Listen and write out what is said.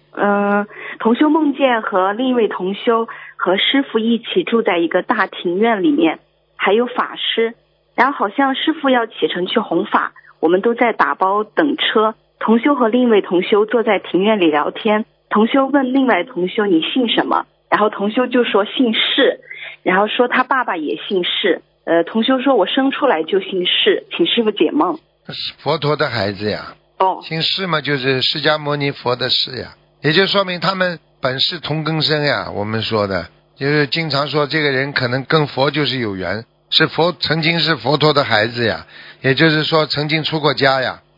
同修梦见和另一位同修和师父一起住在一个大庭院里面，还有法师，然后好像师父要启程去弘法，我们都在打包等车。同修和另一位同修坐在庭院里聊天，同修问另外同修你姓什么，然后同修就说姓释，然后说他爸爸也姓释。同修说我生出来就姓释，请师父解梦。 佛陀的孩子呀，姓释嘛，就是释迦牟尼佛的释呀，也就说明他们本是同根生呀。我们说的就是经常说这个人可能跟佛就是有缘，是佛，曾经是佛陀的孩子呀，也就是说曾经出过家呀。